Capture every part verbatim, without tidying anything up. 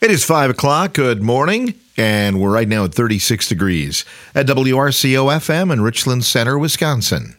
It is five o'clock. Good morning. And we're right now at thirty-six degrees at W R C O F M in Richland Center, Wisconsin.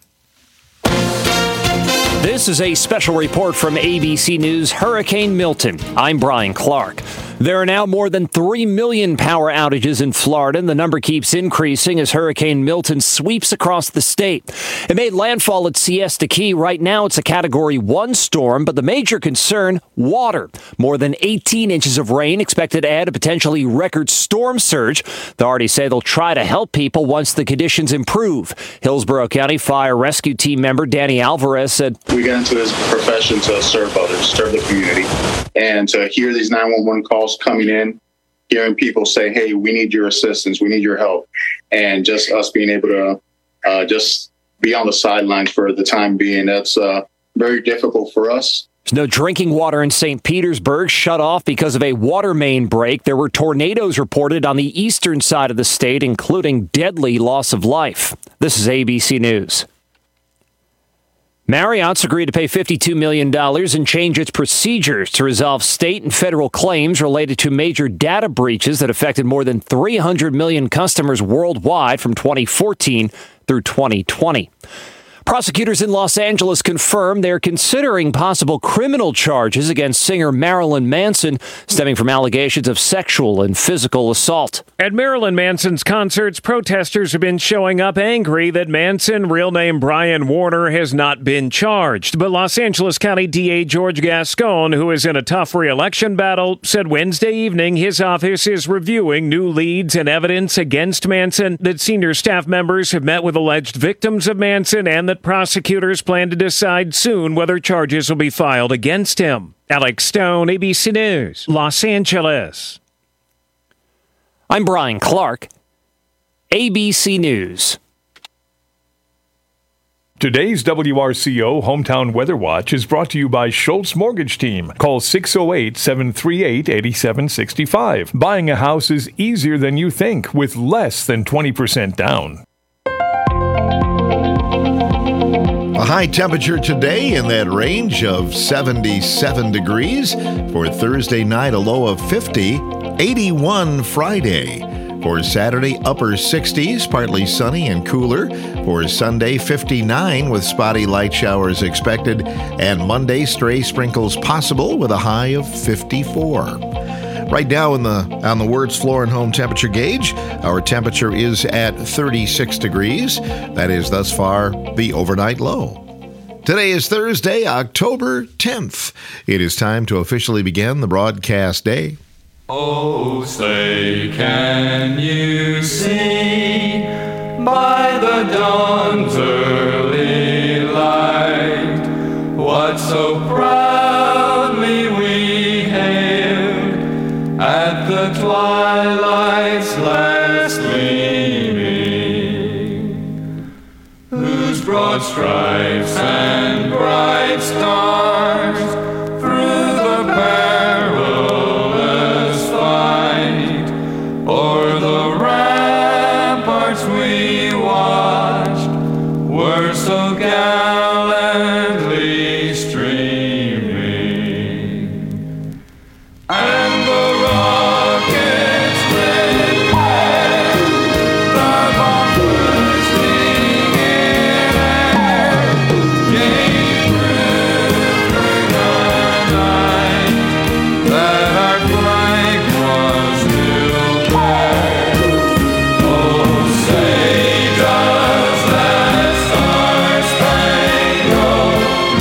This is a special report from A B C News Hurricane Milton. I'm Brian Clark. There are now more than three million power outages in Florida, and the number keeps increasing as Hurricane Milton sweeps across the state. It made landfall at Siesta Key. Right now, it's a Category one storm, but the major concern, water. More than eighteen inches of rain expected to add a potentially record storm surge. Authorities say they'll try to help people once the conditions improve. Hillsborough County Fire Rescue Team member Danny Alvarez said, "We got into this profession to serve others, serve the community, and to hear these nine one one calls coming in, hearing people say, hey, we need your assistance, we need your help, and just us being able to uh, just be on the sidelines for the time being, that's uh, very difficult for us." There's no drinking water in Saint Petersburg, shut off because of a water main break. There were tornadoes reported on the eastern side of the state, including deadly loss of life. This is A B C News. Marriott's agreed to pay fifty-two million dollars and change its procedures to resolve state and federal claims related to major data breaches that affected more than three hundred million customers worldwide from twenty fourteen through twenty twenty. Prosecutors in Los Angeles confirm they're considering possible criminal charges against singer Marilyn Manson stemming from allegations of sexual and physical assault. At Marilyn Manson's concerts, protesters have been showing up angry that Manson, real name Brian Warner, has not been charged. But Los Angeles County D A George Gascon, who is in a tough re-election battle, said Wednesday evening his office is reviewing new leads and evidence against Manson, that senior staff members have met with alleged victims of Manson, and that prosecutors plan to decide soon whether charges will be filed against him. Alex Stone, A B C News, Los Angeles. I'm Brian Clark, A B C News. Today's W R C O Hometown Weather Watch is brought to you by Schultz Mortgage Team. Call six oh eight, seven three eight, eight seven six five. Buying a house is easier than you think with less than twenty percent down. A high temperature today in that range of seventy-seven degrees. For Thursday night, a low of fifty. eighty-one Friday. For Saturday, upper sixties, partly sunny and cooler. For Sunday, fifty-nine with spotty light showers expected. And Monday, stray sprinkles possible with a high of fifty-four. Right now in the on the Words Floor and Home temperature gauge, our temperature is at thirty-six degrees. That is thus far the overnight low. Today is Thursday, October tenth. It is time to officially begin the broadcast day. Oh, say, can you see by the dawn's early light what so proudly we hailed at the twilight's last gleaming, whose broad stripes and bright stars through the perilous fight o'er the ramparts we watched were so gallantly streaming, and the rockets red glare, the bombs bursting in air, gave proof through the night that our flag was still there. Oh, say does that star-spangled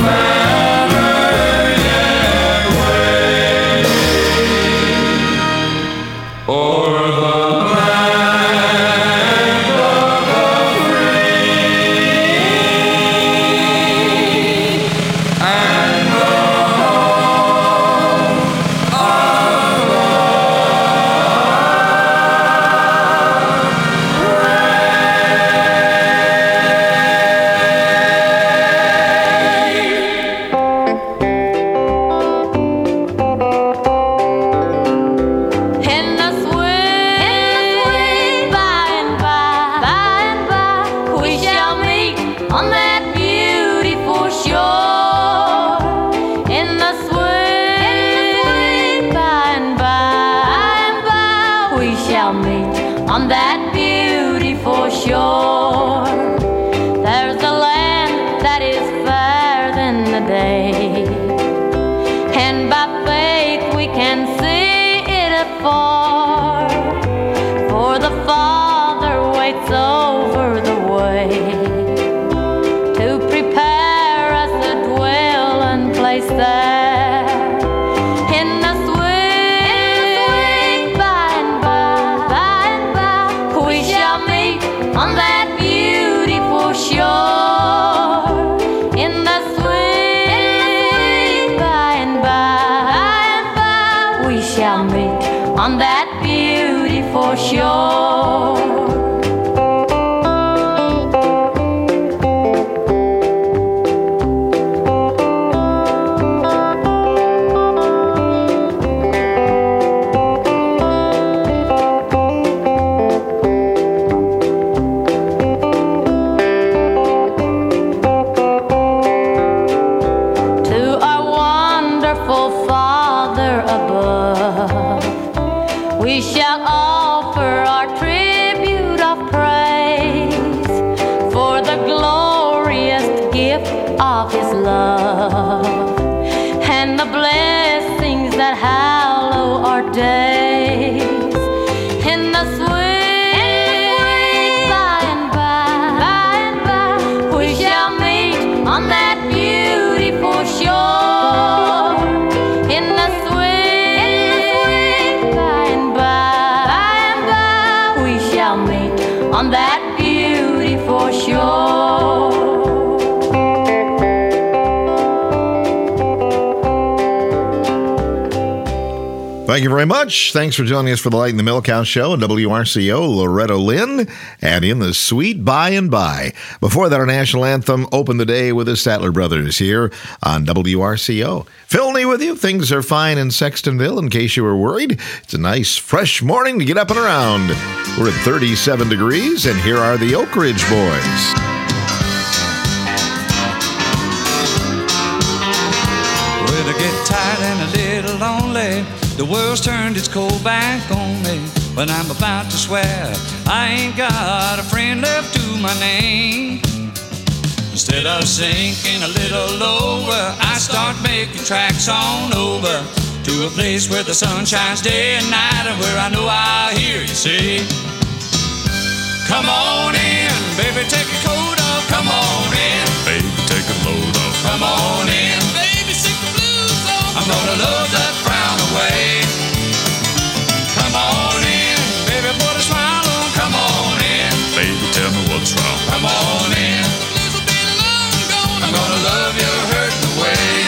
of his love and the blessings that hallow our days. In the sweet by and by, by and by, we shall meet on that beautiful shore. In the sweet by and by, by and by, we shall meet on that beautiful shore. Thank you very much. Thanks for joining us for the Light in the Milk House Show on W R C O, Loretto Lynn, and in the sweet by and by. Before that, our national anthem opened the day with the Statler Brothers here on W R C O. Phil Nee with you. Things are fine in Sextonville, in case you were worried. It's a nice, fresh morning to get up and around. We're at thirty-seven degrees, and here are the Oak Ridge Boys. When I get tired and a little lonely, the world's turned its cold back on me. When I'm about to swear, I ain't got a friend left to my name. Instead of sinking a little lower, I start making tracks on over to a place where the sun shines day and night, and where I know I'll hear you say, come on in, baby, take your coat off. Come on in, Baby, take a load off. come on in, baby, shake the blues off. I'm gonna love that frown away. Come on in, baby, put a smile on. Come on in, Baby, tell me what's wrong. come on in. The blues will be long gone. I'm gonna love your hurt away.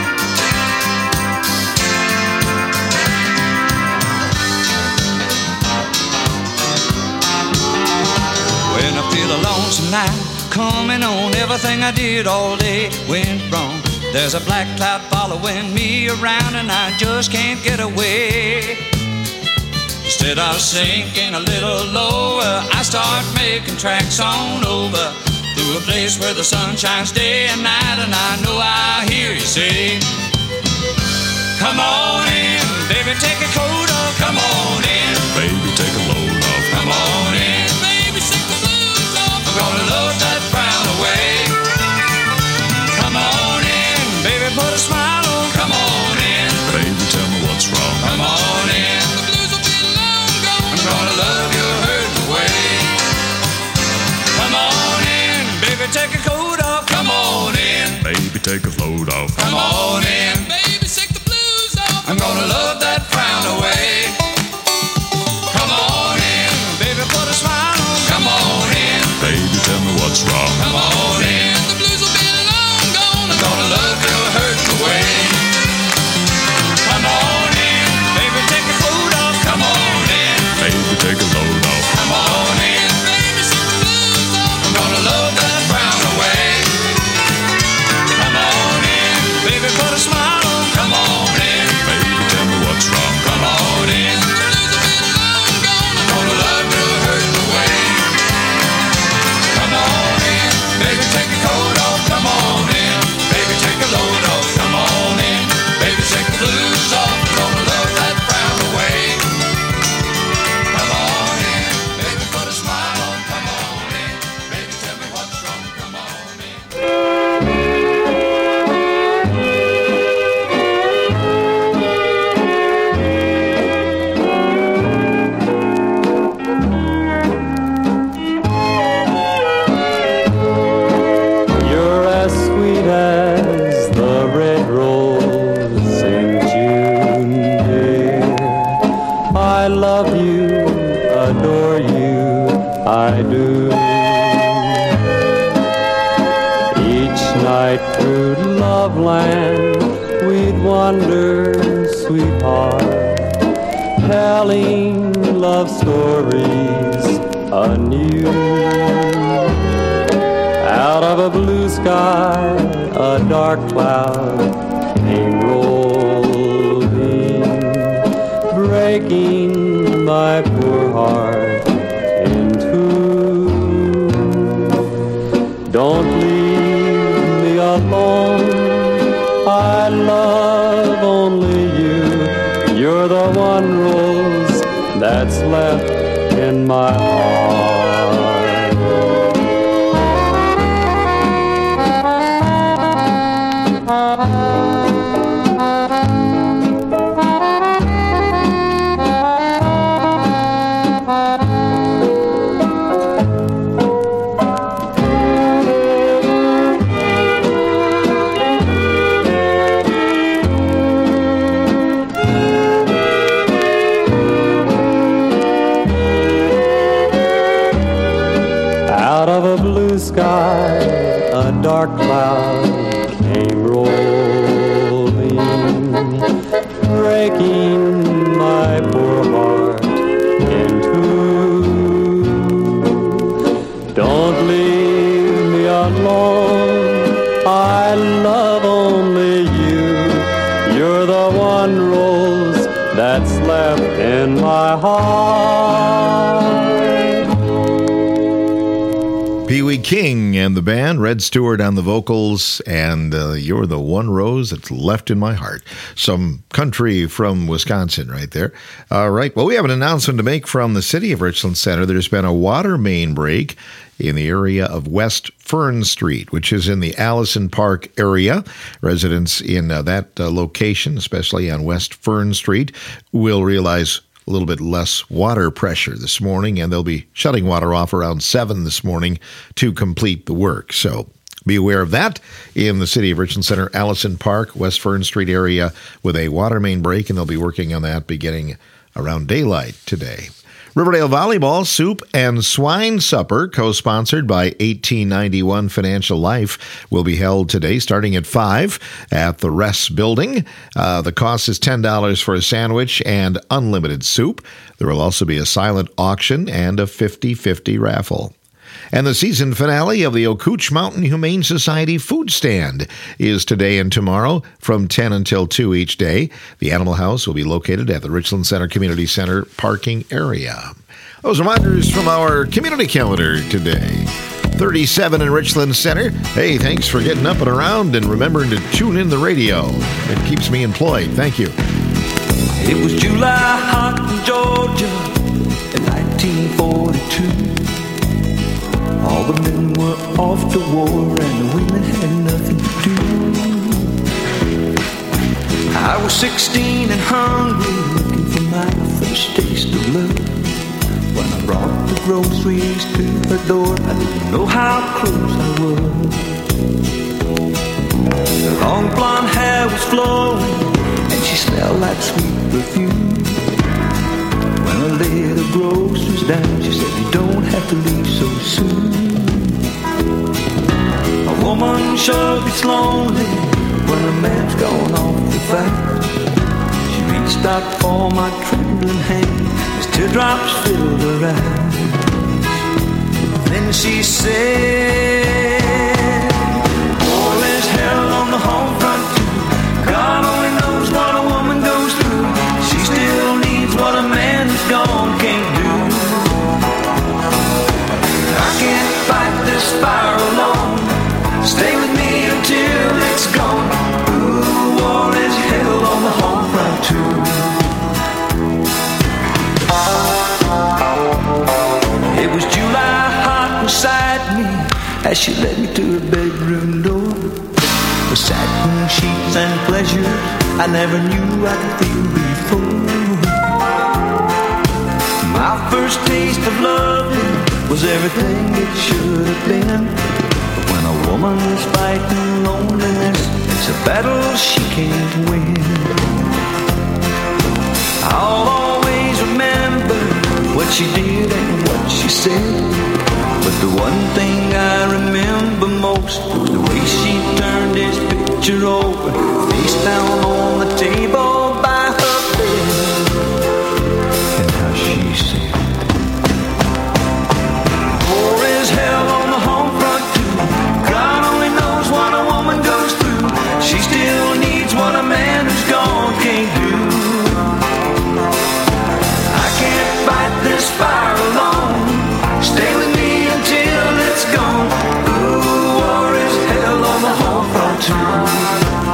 When I feel a lonesome night coming on, everything I did all day went wrong. There's a black cloud following me around, and I just can't get away. Instead of sinking a little lower, I start making tracks on over to a place where the sun shines day and night, and I know I'll hear you say, come on in, baby, take your coat off. Come on in, Baby, take a load off. come on in, baby, shake the blues off. I'm gonna love that frown away. Come on in, baby, put a smile on. Come on in, Baby, tell me what's wrong. come on in. The blues will be long gone. I'm gonna love your hurt away. Come on in, baby, take your coat off. Come on in, Baby, take a load off. come on in, baby, shake the blues off. I'm gonna love that frown away. Come on in, baby, put a smile on. Come on in, Baby, tell me what's wrong. come on in. The blues will be long gone. I'm gonna love your hurt away. Come on in, baby, take your coat off. Come on in, Baby, take a load off. come on in, baby, shake the blues off. I'm gonna love that frown away. Come on in, baby, put a smile on. Come on in, Baby, tell me what's wrong. come on in. The blues will be long gone. I'm gonna love your hurt away. Come on in, baby, take your coat off. Come on in, baby, take a load off. Come on in, baby, shake the blues off. I'm gonna love that frown away. Come on in, baby, put a smile on. Come on in, baby, tell me what's wrong. Come on in. You're as sweet as the red rose in June, dear. I love you, adore you, I do. Each night through Loveland we'd wander, sweetheart, telling love stories anew. Out of a blue sky, a dark cloud came rolling, breaking my poor heart in two. Don't leave me alone, I love only you. You're the one rose that's left in my heart. dark cloud came rolling, breaking my poor heart in two. Don't leave me alone, I love only you. You're the one rose that's left in my heart. Pee Wee King and the band, Red Stewart on the vocals, and uh, You're the One Rose That's Left in My Heart. Some country from Wisconsin right there. All right, well, we have an announcement to make from the City of Richland Center. There's been a water main break in the area of West Fern Street, which is in the Allison Park area. Residents in uh, that uh, location, especially on West Fern Street, will realize a little bit less water pressure this morning, and they'll be shutting water off around seven this morning to complete the work. So be aware of that in the City of Richland Center, Allison Park, West Fern Street area with a water main break, and they'll be working on that beginning around daylight today. Riverdale Volleyball Soup and Swine Supper, co-sponsored by eighteen ninety-one Financial Life, will be held today starting at five at the Ress Building. Uh, the cost is ten dollars for a sandwich and unlimited soup. There will also be a silent auction and a fifty-fifty raffle. And the season finale of the Ocooch Mountain Humane Society food stand is today and tomorrow from ten until two each day. The Animal House will be located at the Richland Center Community Center parking area. Those reminders from our community calendar today. thirty-seven in Richland Center. Hey, thanks for getting up and around and remembering to tune in the radio. It keeps me employed. Thank you. It was July hot in Georgia in nineteen forty-two. All the men were off to war and the women had nothing to do. I was sixteen and hungry, looking for my first taste of love. When I brought the groceries to her door, I didn't know how close I was. Her long blonde hair was flowing and she smelled like sweet perfume. When I laid the groceries down, she said, you don't have to leave so soon. A woman sure gets lonely when a man's gone off to fight. She reached out for my trembling hand as teardrops filled her eyes. Then she said, war is hell on the home front too. God only knows what a woman goes through. She still needs what a man who's gone can't do. I can't fight this fire alone. Stay with me until it's gone. Ooh, war is hell on the home front too. It was July hot beside me as she led me to her bedroom door. The satin sheets and pleasures I never knew I could feel before. My first taste of love was everything it should have been. When a woman is fighting loneliness, it's a battle she can't win. I'll always remember what she did and what she said. But the one thing I remember most was the way she turned his picture over, face down on the table by her bed. And how she said, war is hell on the home front too. God only knows what a woman goes through. She still needs what a man who's gone can't do. I can't fight this fire alone. Stay with me until it's gone. Ooh, war is hell on the home front too.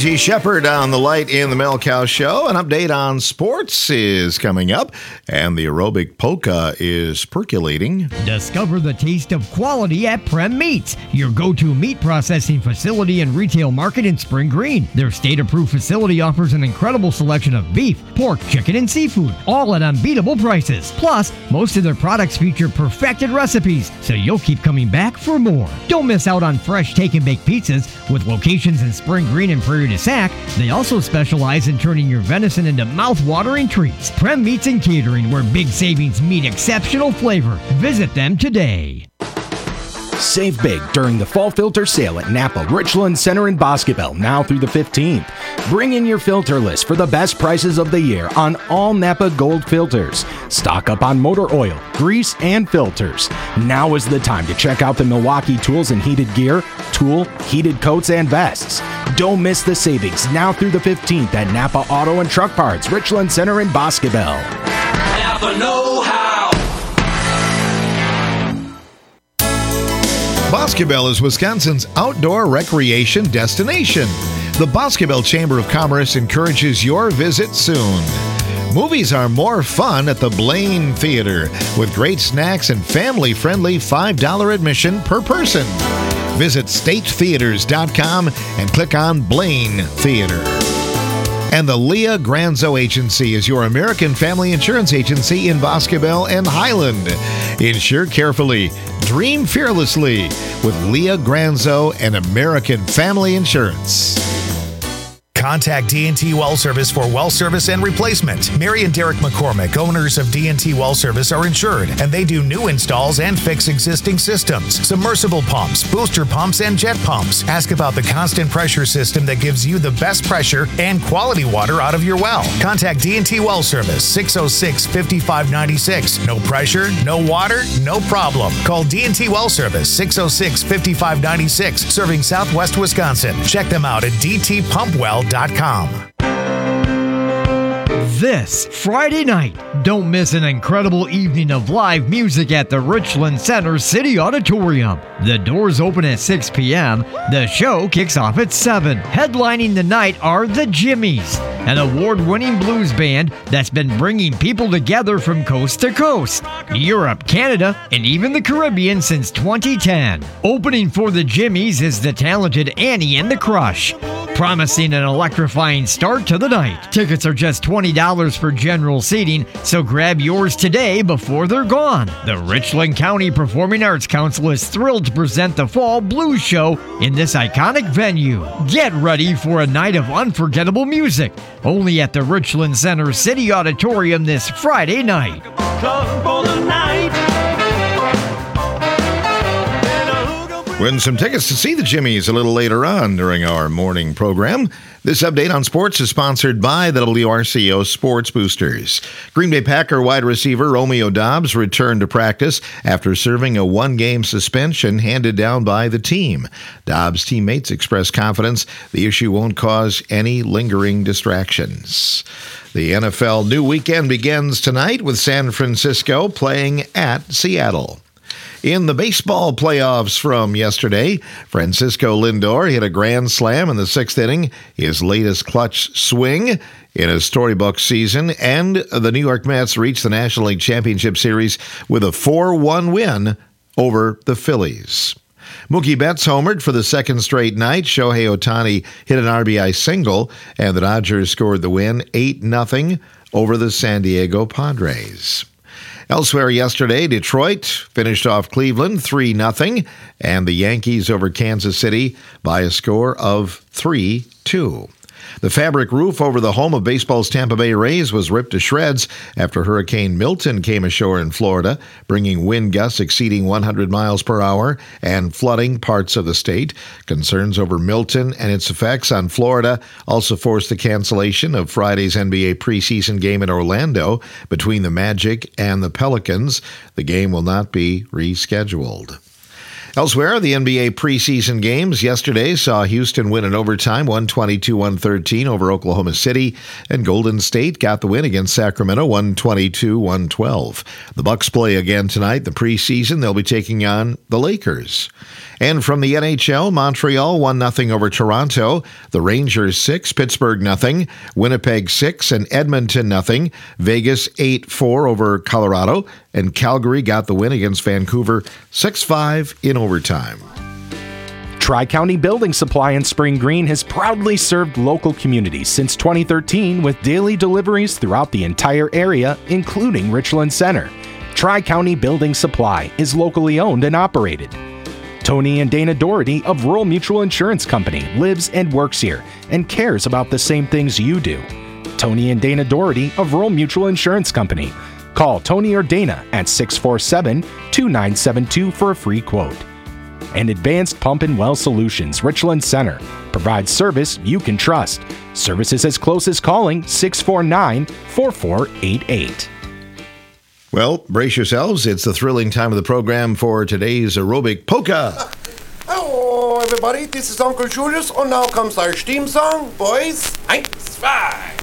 Gigi Shepard on the Light in the Mel Cow Show. An update on sports is coming up, and the aerobic polka is percolating. Discover the taste of quality at Prem Meats, your go-to meat processing facility and retail market in Spring Green. Their state-approved facility offers an incredible selection of beef, pork, chicken, and seafood, all at unbeatable prices. Plus, most of their products feature perfected recipes, so you'll keep coming back for more. Don't miss out on fresh take-and-bake pizzas with locations in Spring Green and Prairie du Sac. They also specialize in turning your venison into mouth-watering treats. Prem Meats and Catering, where big savings meet exceptional flavor. Visit them today. Save big during the fall filter sale at Napa Richland Center in Boscobel, now through the fifteenth. Bring in your filter list for the best prices of the year on all Napa Gold filters. Stock up on motor oil, grease, and filters. Now is the time to check out the Milwaukee tools and heated gear, tool, heated coats, and vests. Don't miss the savings now through the fifteenth at Napa Auto and Truck Parts, Richland Center in Boscobel. Napa know-how. Boscobel is Wisconsin's outdoor recreation destination. The Boscobel Chamber of Commerce encourages your visit soon. Movies are more fun at the Blaine Theater with great snacks and family-friendly five dollars admission per person. Visit state theaters dot com and click on Blaine Theater. And the Leah Granzo Agency is your American family insurance agency in Boscobel and Highland. Insure carefully, dream fearlessly with Leah Granzo and American Family Insurance. Contact D and T Well Service for well service and replacement. Mary and Derek McCormick, owners of D and T Well Service, are insured, and they do new installs and fix existing systems, submersible pumps, booster pumps, and jet pumps. Ask about the constant pressure system that gives you the best pressure and quality water out of your well. Contact D and T Well Service, six oh six, five five nine six. No pressure, no water, no problem. Call D and T Well Service, six oh six, five five nine six, serving Southwest Wisconsin. Check them out at d t pump well dot com. This Friday night, don't miss an incredible evening of live music at the Richland Center City Auditorium. The doors open at six p.m. The show kicks off at seven. Headlining the night are the Jimmies, an award-winning blues band that's been bringing people together from coast to coast, Europe, Canada, and even the Caribbean since twenty ten. Opening for the Jimmies is the talented Annie and the Crush, promising an electrifying start to the night. Tickets are just twenty dollars for general seating, so grab yours today before they're gone. The Richland County Performing Arts Council is thrilled to present the Fall Blues Show in this iconic venue. Get ready for a night of unforgettable music, only at the Richland Center City Auditorium this Friday night. Win some tickets to see the Jimmies a little later on during our morning program. This update on sports is sponsored by the W R C O Sports Boosters. Green Bay Packer wide receiver Romeo Doubs returned to practice after serving a one-game suspension handed down by the team. Doubs' teammates expressed confidence the issue won't cause any lingering distractions. The N F L new weekend begins tonight with San Francisco playing at Seattle. In the baseball playoffs from yesterday, Francisco Lindor hit a grand slam in the sixth inning, his latest clutch swing in a storybook season, and the New York Mets reached the National League Championship Series with a four one win over the Phillies. Mookie Betts homered for the second straight night. Shohei Ohtani hit an R B I single, and the Dodgers scored the win eight nothing over the San Diego Padres. Elsewhere yesterday, Detroit finished off Cleveland three nothing, and the Yankees over Kansas City by a score of three two. The fabric roof over the home of baseball's Tampa Bay Rays was ripped to shreds after Hurricane Milton came ashore in Florida, bringing wind gusts exceeding one hundred miles per hour and flooding parts of the state. Concerns over Milton and its effects on Florida also forced the cancellation of Friday's N B A preseason game in Orlando between the Magic and the Pelicans. The game will not be rescheduled. Elsewhere, the N B A preseason games yesterday saw Houston win in overtime one twenty-two one thirteen over Oklahoma City, and Golden State got the win against Sacramento one twenty-two one twelve. The Bucks play again tonight. The preseason, they'll be taking on the Lakers. And from the N H L, Montreal one nothing over Toronto. The Rangers six, Pittsburgh nothing. Winnipeg six and Edmonton nothing. Vegas eight four over Colorado. And Calgary got the win against Vancouver six five in overtime. Tri-County Building Supply in Spring Green has proudly served local communities since twenty thirteen with daily deliveries throughout the entire area, including Richland Center. Tri-County Building Supply is locally owned and operated. Tony and Dana Doherty of Rural Mutual Insurance Company lives and works here and cares about the same things you do. Tony and Dana Doherty of Rural Mutual Insurance Company. Call Tony or Dana at six four seven, two nine seven two for a free quote. And Advanced Pump and Well Solutions, Richland Center, provides service you can trust. Services as close as calling six four nine, four four eight eight. Well, brace yourselves. It's the thrilling time of the program for today's aerobic polka. Hello, everybody. This is Uncle Julius, and now comes our theme song. Boys, eins, zwei.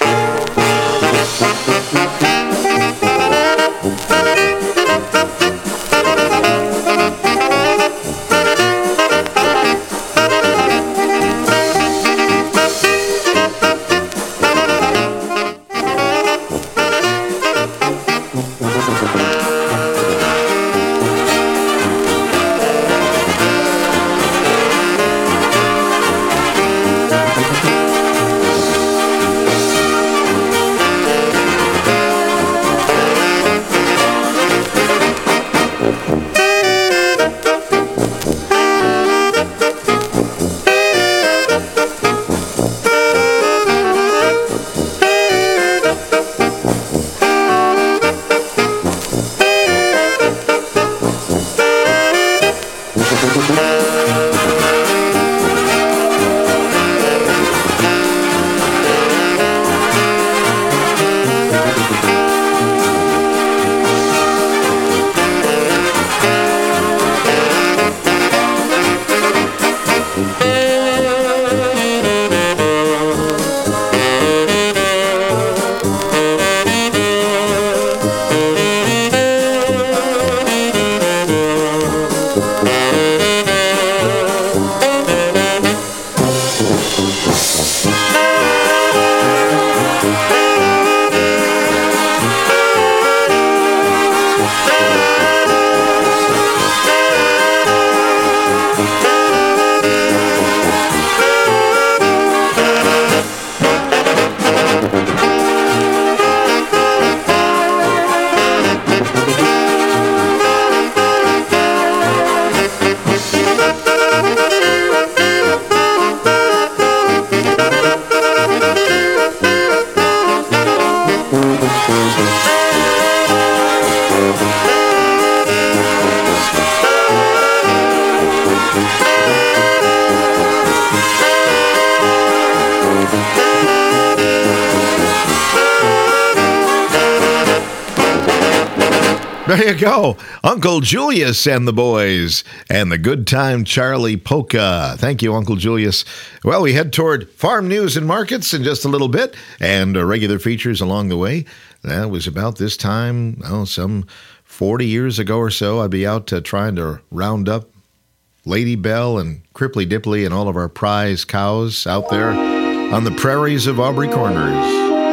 There you go. Uncle Julius and the boys and the Good Time Charlie Polka. Thank you, Uncle Julius. Well, we head toward farm news and markets in just a little bit and uh, regular features along the way. That was about this time, oh, some forty years ago or so. I'd be out uh, trying to round up Lady Bell and Cripply Dipply and all of our prize cows out there on the prairies of Aubrey Corners.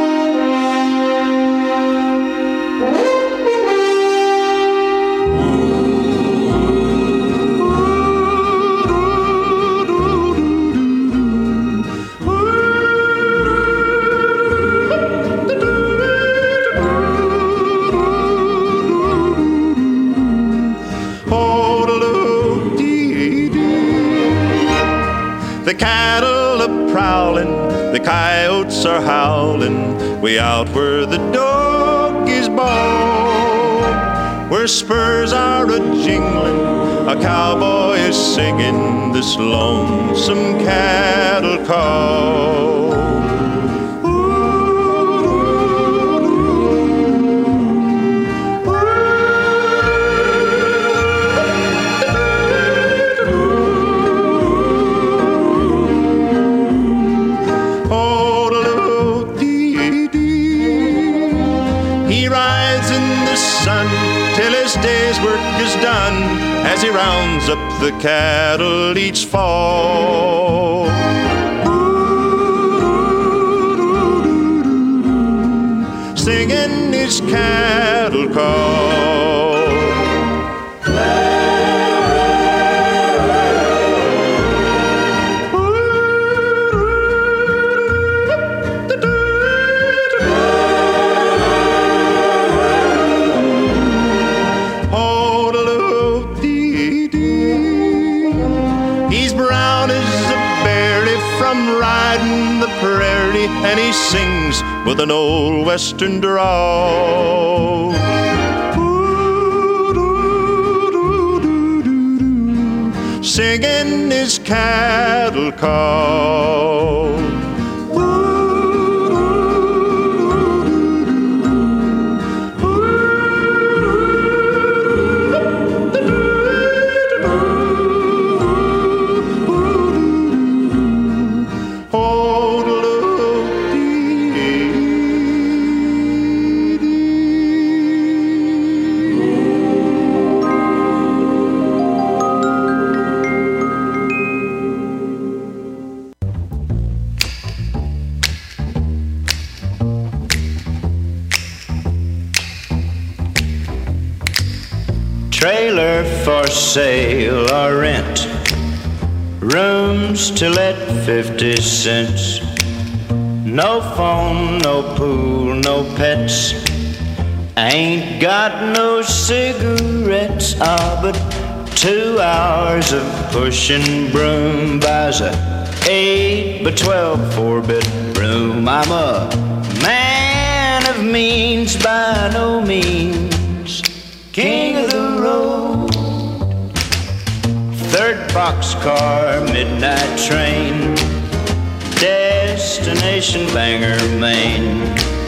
The cattle are prowling, the coyotes are howling, way out where the doggies bawl. Where spurs are a-jingling, a cowboy is singing this lonesome cattle call. He rides in the sun till his day's work is done, as he rounds up the cattle each fall. Singing his cattle call. He's brown as a berry from riding the prairie, and he sings with an old western drawl. Singing his cattle call. Trailer for sale or rent, rooms to let fifty cents. No phone, no pool, no pets. Ain't got no cigarettes, ah, but two hours of pushing broom buys a eight by twelve four-bedroom. I'm a man of means by no means, king of the road. Third boxcar, midnight train, destination Bangor, Maine.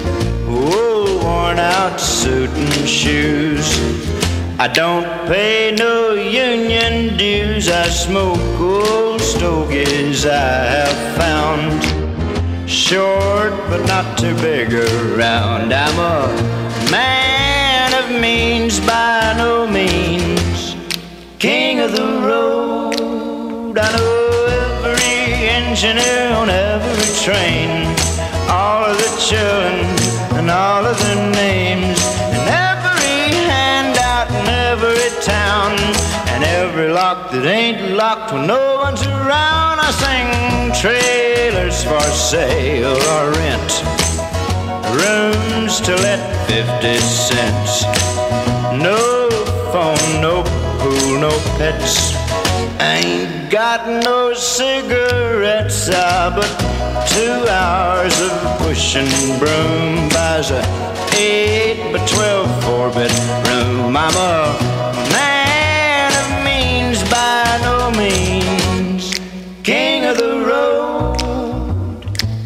Wool worn out suit and shoes. I don't pay no union dues. I smoke old stogies I have found, short but not too big around. I'm a man of means by no means, king of the road. I know every engineer on every train, all of the children and all of their names, and every handout in every town, and every lock that ain't locked when no one's around. I sing trailers for sale or rent, rooms to let fifty cents. No phone, no pool, no pets. Ain't got no cigarettes, ah, but two hours of pushing broom buys a eight by twelve four-bedroom. I'm a man of means by no means, king of the road.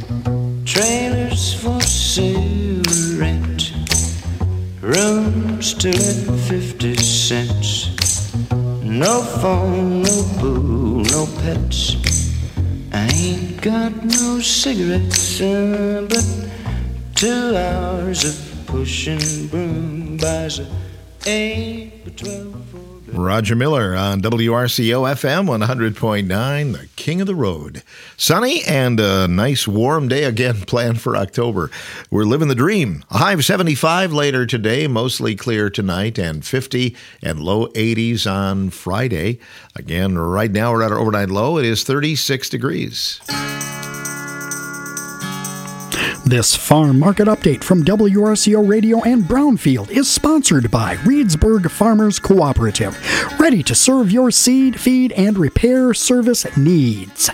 Trailers for sale, rent, rooms to let fifty cents. No phone, no pool, no pets. I ain't got no cigarettes, uh, but two hours of pushing broom buys a eight by twelve. Roger Miller on W R C O F M one hundred point nine, the king of the road. Sunny and a nice warm day again planned for October. We're living the dream. A high of seventy-five later today, mostly clear tonight, and fifty and low eighties on Friday. Again, right now we're at our overnight low. It is thirty-six degrees. This farm market update from W R C O Radio and Brownfield is sponsored by Reedsburg Farmers Cooperative, ready to serve your seed, feed, and repair service needs.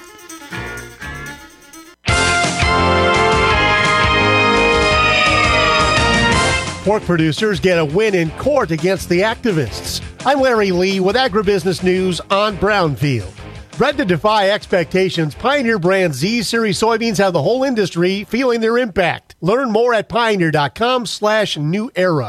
Pork producers get a win in court against the activists. I'm Larry Lee with Agribusiness News on Brownfield. Bred to defy expectations, Pioneer brand Z-Series soybeans have the whole industry feeling their impact. Learn more at pioneer.com slash new era.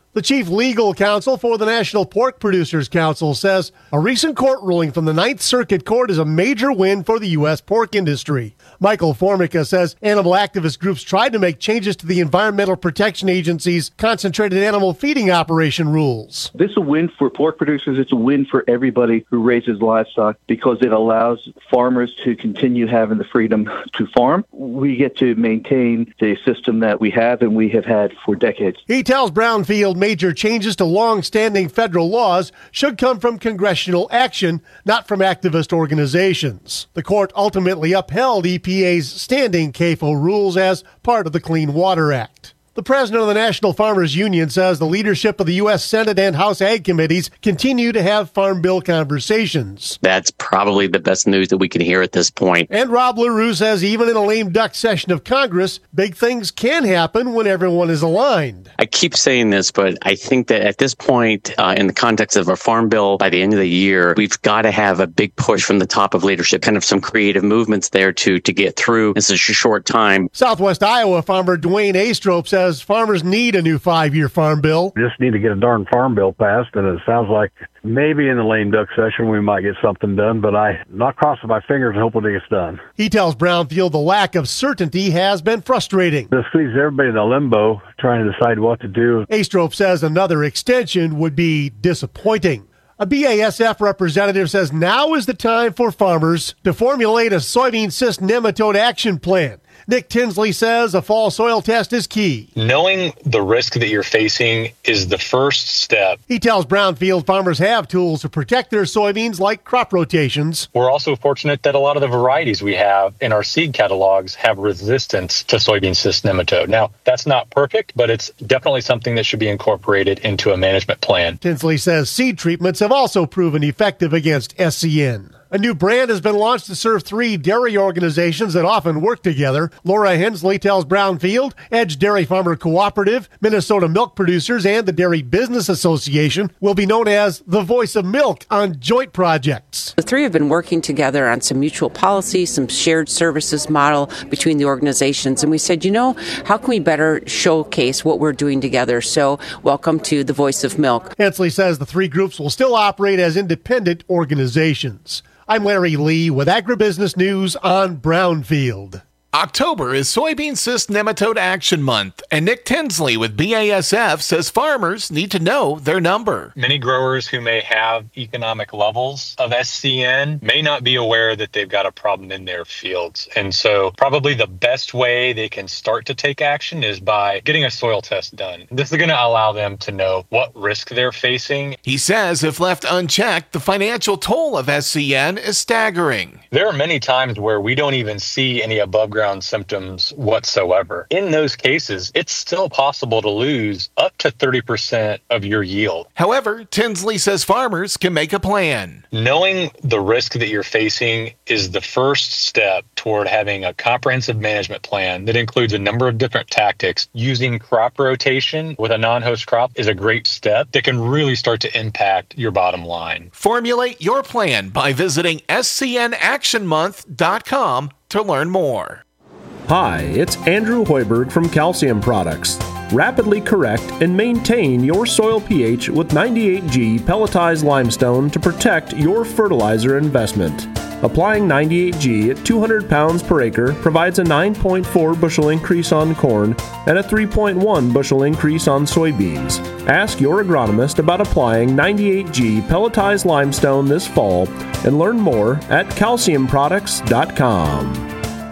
The chief legal counsel for the National Pork Producers Council says a recent court ruling from the Ninth Circuit Court is a major win for the U S pork industry. Michael Formica says animal activist groups tried to make changes to the Environmental Protection Agency's concentrated animal feeding operation rules. This is a win for pork producers. It's a win for everybody who raises livestock because it allows farmers to continue having the freedom to farm. We get to maintain the system that we have and we have had for decades. He tells Brownfield major changes to long-standing federal laws should come from congressional action, not from activist organizations. The court ultimately upheld E P A's standing C A F O rules as part of the Clean Water Act. The president of the National Farmers Union says the leadership of the U S Senate and House Ag Committees continue to have Farm Bill conversations. That's probably the best news that we can hear at this point. And Rob LaRue says even in a lame duck session of Congress, big things can happen when everyone is aligned. I keep saying this, but I think that at this point, uh, in the context of a Farm Bill, by the end of the year, we've got to have a big push from the top of leadership, kind of some creative movements there to, to get through in such a short time. Southwest Iowa farmer Dwayne Astrop says farmers need a new five-year farm bill. We just need to get a darn farm bill passed, and it sounds like maybe in the lame duck session we might get something done, but I'm not crossing my fingers and hoping it gets done. He tells Brownfield the lack of certainty has been frustrating. This leaves everybody in a limbo trying to decide what to do. Astrop says another extension would be disappointing. A B A S F representative says now is the time for farmers to formulate a soybean cyst nematode action plan. Nick Tinsley says a fall soil test is key. Knowing the risk that you're facing is the first step. He tells Brownfield farmers have tools to protect their soybeans like crop rotations. We're also fortunate that a lot of the varieties we have in our seed catalogs have resistance to soybean cyst nematode. Now, that's not perfect, but it's definitely something that should be incorporated into a management plan. Tinsley says seed treatments have also proven effective against S C N. A new brand has been launched to serve three dairy organizations that often work together. Laura Hensley tells Brownfield, Edge Dairy Farmer Cooperative, Minnesota Milk Producers, and the Dairy Business Association will be known as the Voice of Milk on joint projects. The three have been working together on some mutual policy, some shared services model between the organizations. And we said, you know, how can we better showcase what we're doing together? So welcome to the Voice of Milk. Hensley says the three groups will still operate as independent organizations. I'm Larry Lee with Agribusiness News on Brownfield. October is Soybean Cyst Nematode Action Month, and Nick Tinsley with B A S F says farmers need to know their number. Many growers who may have economic levels of S C N may not be aware that they've got a problem in their fields. And so probably the best way they can start to take action is by getting a soil test done. This is going to allow them to know what risk they're facing. He says if left unchecked, the financial toll of S C N is staggering. There are many times where we don't even see any above ground symptoms whatsoever. In those cases, it's still possible to lose up to thirty percent of your yield. However, Tinsley says farmers can make a plan. Knowing the risk that you're facing is the first step toward having a comprehensive management plan that includes a number of different tactics. Using crop rotation with a non-host crop is a great step that can really start to impact your bottom line. Formulate your plan by visiting S C N action month dot com to learn more. Hi, it's Andrew Hoiberg from Calcium Products. Rapidly correct and maintain your soil pH with ninety-eight G pelletized limestone to protect your fertilizer investment. Applying ninety-eight G at two hundred pounds per acre provides a nine point four bushel increase on corn and a three point one bushel increase on soybeans. Ask your agronomist about applying ninety-eight G pelletized limestone this fall and learn more at calcium products dot com.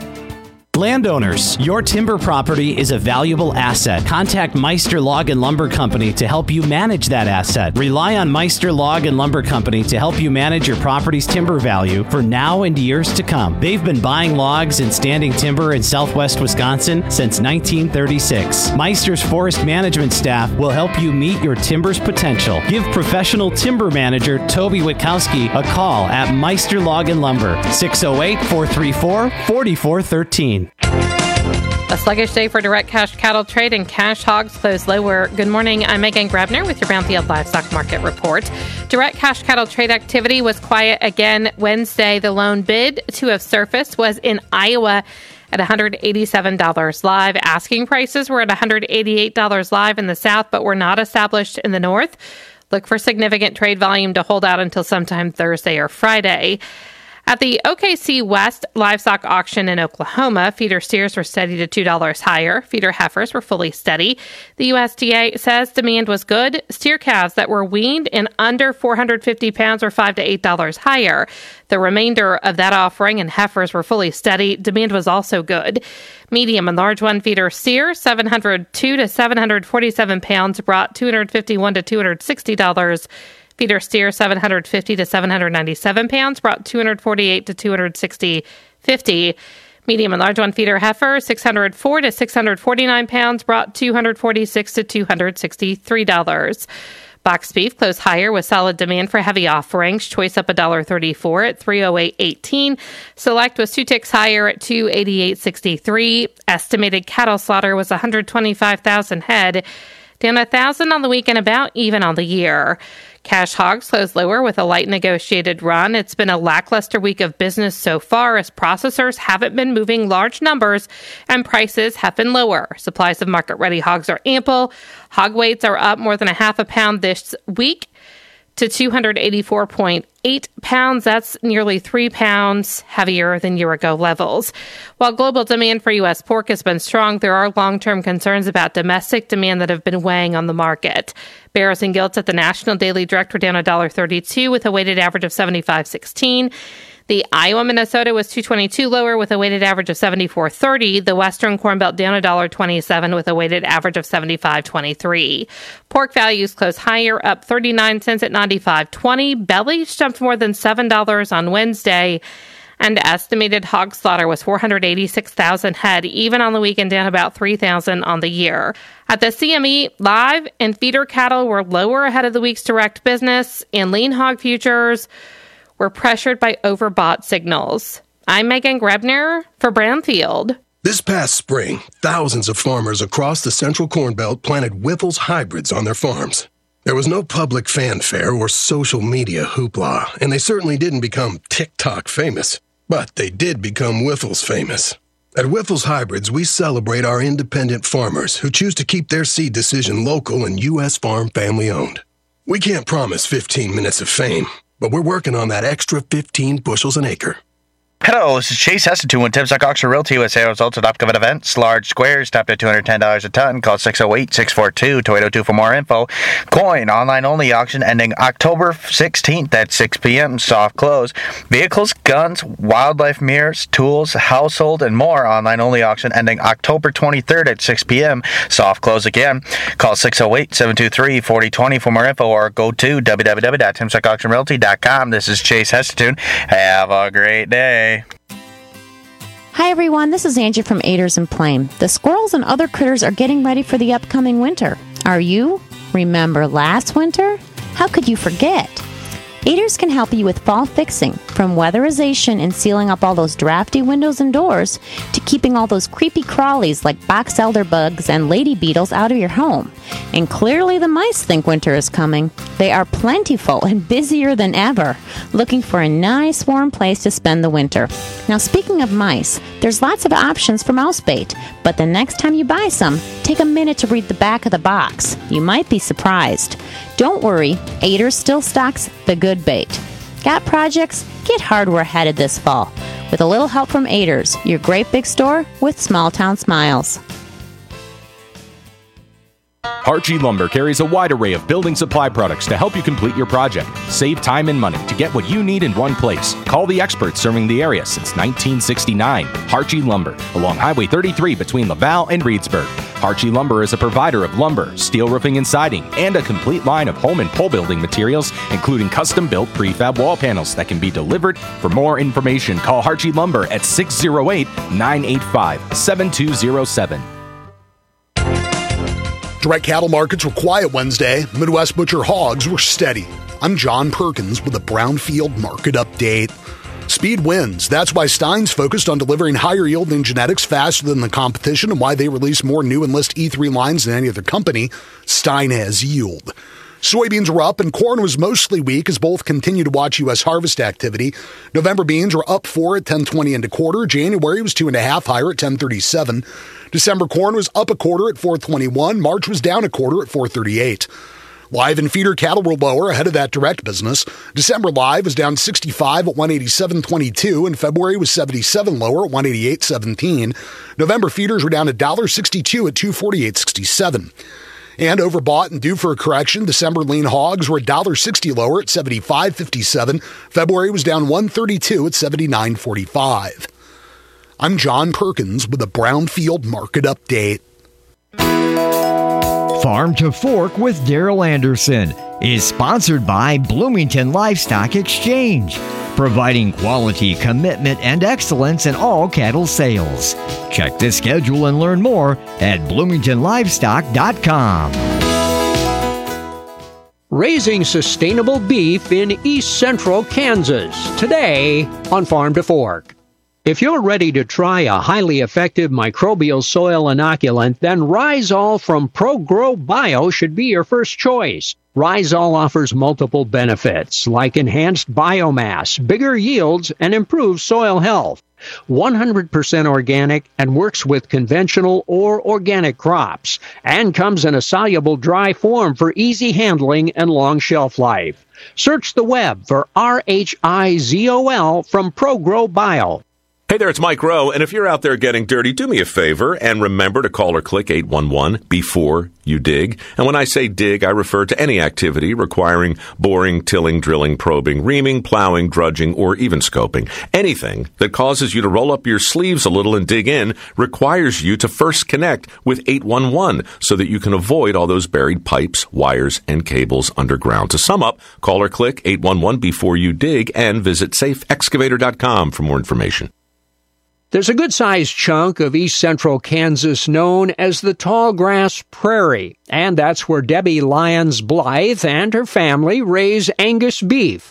Landowners, your timber property is a valuable asset. Contact Meister Log and Lumber Company to help you manage that asset. Rely on Meister Log and Lumber Company to help you manage your property's timber value for now and years to come. They've been buying logs and standing timber in southwest Wisconsin since nineteen thirty-six. Meister's forest management staff will help you meet your timber's potential. Give professional timber manager Toby Witkowski a call at Meister Log and Lumber, six oh eight, four three four, four four one three. A sluggish day for direct cash cattle trade and cash hogs closed lower. Good morning. I'm Megan Grabner with your Brownfield Livestock Market Report. Direct cash cattle trade activity was quiet again Wednesday. The lone bid to have surfaced was in Iowa at one hundred eighty-seven dollars live. Asking prices were at one hundred eighty-eight dollars live in the South, but were not established in the North. Look for significant trade volume to hold out until sometime Thursday or Friday. At the O K C West livestock auction in Oklahoma, feeder steers were steady to two dollars higher. Feeder heifers were fully steady. The U S D A says demand was good. Steer calves that were weaned and under four hundred fifty pounds were five to eight dollars higher. The remainder of that offering and heifers were fully steady. Demand was also good. Medium and large one feeder steer, seven hundred two to seven hundred forty-seven pounds, brought two hundred fifty-one to two hundred sixty dollars. Feeder steer, seven hundred fifty to seven hundred ninety-seven pounds, brought two hundred forty-eight to two hundred sixty fifty. Medium and large one feeder heifer, six hundred four to six hundred forty-nine pounds, brought two hundred forty-six to two hundred sixty-three dollars. Box beef closed higher with solid demand for heavy offerings. Choice up one dollar thirty-four at three oh eight eighteen. Select was two ticks higher at two eighty-eight sixty-three. Estimated cattle slaughter was one hundred twenty-five thousand head, down one thousand on the week and about even on the year. Cash hogs closed lower with a light negotiated run. It's been a lackluster week of business so far as processors haven't been moving large numbers and prices have been lower. Supplies of market-ready hogs are ample. Hog weights are up more than a half a pound this week to two hundred eighty-four point eight pounds. That's nearly three pounds heavier than year-ago levels. While global demand for U S pork has been strong, there are long-term concerns about domestic demand that have been weighing on the market. Bears and gilts at the National Daily Direct were down one dollar thirty-two with a weighted average of seventy-five sixteen. The Iowa Minnesota was two twenty-two lower with a weighted average of seventy-four thirty. The Western Corn Belt down one dollar twenty-seven with a weighted average of seventy-five twenty-three. Pork values closed higher, up thirty-nine cents at ninety-five twenty. Bellies jumped more than seven dollars on Wednesday. And estimated hog slaughter was four hundred eighty-six thousand head, even on the weekend, down about three thousand on the year. At the C M E, live and feeder cattle were lower ahead of the week's direct business, and lean hog futures were pressured by overbought signals. I'm Megan Grebner for Brownfield. This past spring, thousands of farmers across the Central Corn Belt planted Wyffels hybrids on their farms. There was no public fanfare or social media hoopla, and they certainly didn't become TikTok famous. But they did become Wyffels famous. At Wyffels Hybrids, we celebrate our independent farmers who choose to keep their seed decision local and U S farm family owned. We can't promise fifteen minutes of fame, but we're working on that extra fifteen bushels an acre. Hello, this is Chase Heston with Timsock Auction Realty with sales results at upcoming events. Large squares topped at two hundred ten dollars a ton. Call six oh eight, six four two, two eight oh two for more info. Coin online only auction ending October sixteenth at six p.m. Soft close. Vehicles, guns, wildlife mirrors, tools, household, and more online only auction ending October twenty-third at six p.m. Soft close again. Call six oh eight, seven two three, four oh two oh for more info or go to w w w dot timsock auction realty dot com. This is Chase Heston. Have a great day. Hi everyone, this is Angie from Aders and Plame. The squirrels and other critters are getting ready for the upcoming winter. Are you? Remember last winter? How could you forget? Aders can help you with fall fixing, from weatherization and sealing up all those drafty windows and doors, to keeping all those creepy crawlies like box elder bugs and lady beetles out of your home. And clearly the mice think winter is coming. They are plentiful and busier than ever, looking for a nice warm place to spend the winter. Now speaking of mice, there's lots of options for mouse bait, but the next time you buy some, take a minute to read the back of the box. You might be surprised. Don't worry, Aders still stocks the good bait. Got projects? Get hardware headed this fall. With a little help from Aders, your great big store with small town smiles. Archie Lumber carries a wide array of building supply products to help you complete your project. Save time and money to get what you need in one place. Call the experts serving the area since nineteen sixty-nine. Archie Lumber, along Highway thirty-three between Laval and Reedsburg. Archie Lumber is a provider of lumber, steel roofing and siding, and a complete line of home and pole building materials, including custom-built prefab wall panels that can be delivered. For more information, call Archie Lumber at six oh eight, nine eight five, seven two oh seven. Direct cattle markets were quiet Wednesday. Midwest butcher hogs were steady. I'm John Perkins with a Brownfield market update. Speed wins. That's why Stein's focused on delivering higher yielding genetics faster than the competition and why they release more new Enlist E three lines than any other company. Stein has yield. Soybeans were up and corn was mostly weak as both continue to watch U S harvest activity. November beans were up four at ten twenty and a quarter. January was two and a half higher at ten thirty-seven. December corn was up a quarter at four twenty-one. March was down a quarter at four thirty-eight. Live and feeder cattle were lower ahead of that direct business. December live was down sixty-five at one eighty-seven twenty-two, and February was seventy-seven lower at one eighty-eight seventeen. November feeders were down one sixty-two at two forty-eight sixty-seven. And overbought and due for a correction, December lean hogs were one sixty lower at seventy-five fifty-seven. February was down one thirty-two at seventy-nine forty-five. I'm John Perkins with a Brownfield Market Update. Farm to Fork with Daryl Anderson is sponsored by Bloomington Livestock Exchange, providing quality, commitment, and excellence in all cattle sales. Check the schedule and learn more at bloomington livestock dot com. Raising sustainable beef in East Central Kansas, today on Farm to Fork. If you're ready to try a highly effective microbial soil inoculant, then Rhizol from ProGrow Bio should be your first choice. Rhizol offers multiple benefits, like enhanced biomass, bigger yields, and improved soil health. one hundred percent organic and works with conventional or organic crops, and comes in a soluble dry form for easy handling and long shelf life. Search the web for R H I Z O L from ProGrow Bio. Hey there, it's Mike Rowe, and if you're out there getting dirty, do me a favor and remember to call or click eight one one before you dig. And when I say dig, I refer to any activity requiring boring, tilling, drilling, probing, reaming, plowing, drudging, or even scoping. Anything that causes you to roll up your sleeves a little and dig in requires you to first connect with eight one one so that you can avoid all those buried pipes, wires, and cables underground. To sum up, call or click eight one one before you dig and visit safe excavator dot com for more information. There's a good-sized chunk of east central Kansas known as the Tallgrass Prairie, and that's where Debbie Lyons Blythe and her family raise Angus beef.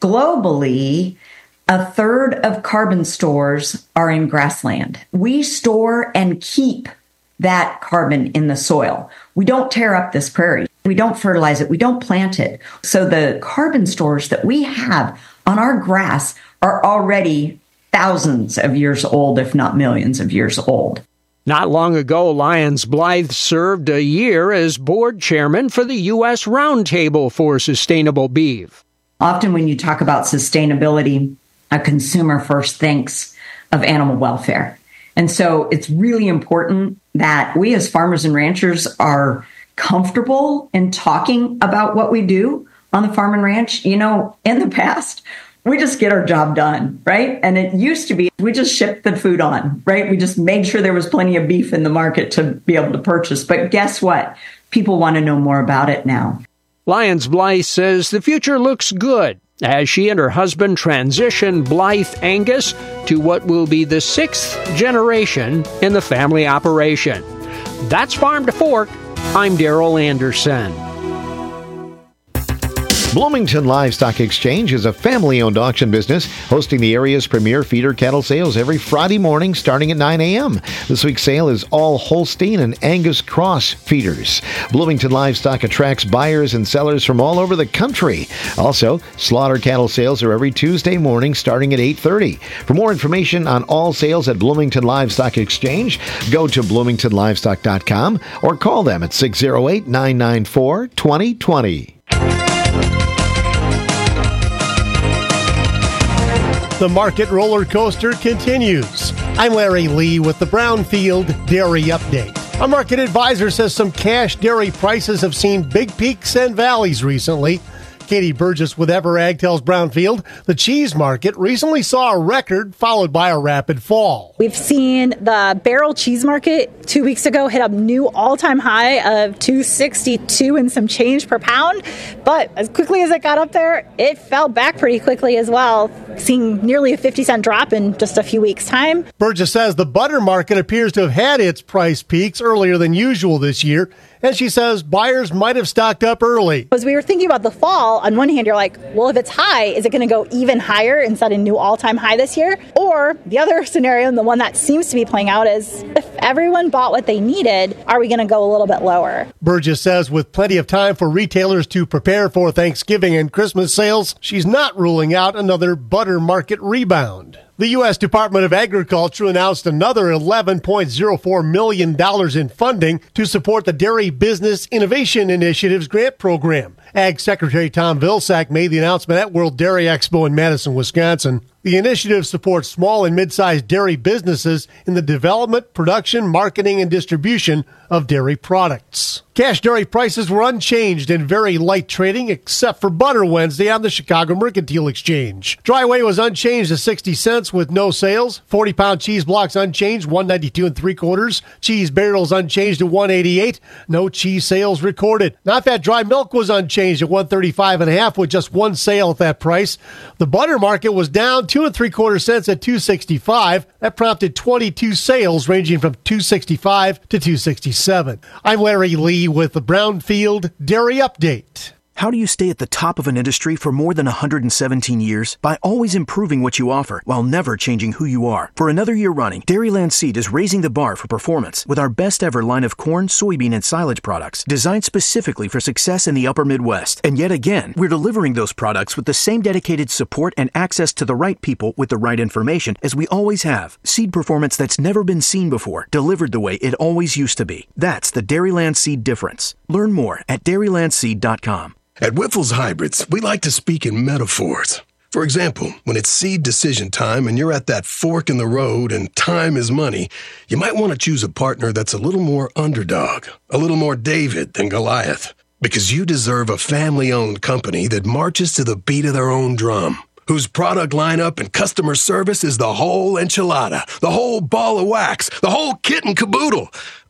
Globally, a third of carbon stores are in grassland. We store and keep that carbon in the soil. We don't tear up this prairie. We don't fertilize it. We don't plant it. So the carbon stores that we have on our grass are already thousands of years old, if not millions of years old. Not long ago, Lyons Blythe served a year as board chairman for the U S Roundtable for Sustainable Beef. Often when you talk about sustainability, a consumer first thinks of animal welfare. And so it's really important that we as farmers and ranchers are comfortable in talking about what we do on the farm and ranch. You know, in the past, we just get our job done, right? And it used to be, we just shipped the food on, right? We just made sure there was plenty of beef in the market to be able to purchase. But guess what? People want to know more about it now. Lyons Blythe says the future looks good as she and her husband transition Blythe Angus to what will be the sixth generation in the family operation. That's Farm to Fork. I'm Daryl Anderson. Bloomington Livestock Exchange is a family-owned auction business hosting the area's premier feeder cattle sales every Friday morning starting at nine a.m. This week's sale is all Holstein and Angus Cross feeders. Bloomington Livestock attracts buyers and sellers from all over the country. Also, slaughter cattle sales are every Tuesday morning starting at eight thirty. For more information on all sales at Bloomington Livestock Exchange, go to bloomington livestock dot com or call them at six oh eight, nine nine four, two oh two oh. The market roller coaster continues. I'm Larry Lee with the Brownfield Dairy Update. A market advisor says some cash dairy prices have seen big peaks and valleys recently. Katie Burgess with Everag tells Brownfield the cheese market recently saw a record followed by a rapid fall. We've seen the barrel cheese market two weeks ago hit a new all-time high of two sixty-two and some change per pound. But as quickly as it got up there, it fell back pretty quickly as well, seeing nearly a fifty cent drop in just a few weeks' time. Burgess says the butter market appears to have had its price peaks earlier than usual this year and she says buyers might have stocked up early. As we were thinking about the fall, on one hand, you're like, well, if it's high, is it going to go even higher and set a new all-time high this year? Or the other scenario, and the one that seems to be playing out, is if everyone bought what they needed, are we going to go a little bit lower? Burgess says with plenty of time for retailers to prepare for Thanksgiving and Christmas sales, she's not ruling out another butter market rebound. The U S Department of Agriculture announced another eleven point oh four million dollars in funding to support the Dairy Business Innovation Initiatives grant program. Ag Secretary Tom Vilsack made the announcement at World Dairy Expo in Madison, Wisconsin. The initiative supports small and mid-sized dairy businesses in the development, production, marketing, and distribution of dairy products. Cash dairy prices were unchanged in very light trading except for butter Wednesday on the Chicago Mercantile Exchange. Dry weight was unchanged at sixty cents with no sales. forty-pound cheese blocks unchanged, one ninety-two and three quarters. Cheese barrels unchanged at one eighty-eight. No cheese sales recorded. Non-fat dry milk was unchanged at one thirty-five and a half with just one sale at that price. The butter market was down two and three quarter cents at two sixty-five. That prompted twenty-two sales ranging from two sixty-five to two sixty-seven. I'm Larry Lee with the Brownfield Dairy Update. How do you stay at the top of an industry for more than one hundred seventeen years? By always improving what you offer while never changing who you are. For another year running, Dairyland Seed is raising the bar for performance with our best ever line of corn, soybean, and silage products designed specifically for success in the upper Midwest. And yet again, we're delivering those products with the same dedicated support and access to the right people with the right information as we always have. Seed performance that's never been seen before, delivered the way it always used to be. That's the Dairyland Seed difference. Learn more at dairyland seed dot com. At Whiffles Hybrids, we like to speak in metaphors. For example, when it's seed decision time and you're at that fork in the road and time is money, you might want to choose a partner that's a little more underdog, a little more David than Goliath. Because you deserve a family-owned company that marches to the beat of their own drum, whose product lineup and customer service is the whole enchilada, the whole ball of wax, the whole kit and caboodle.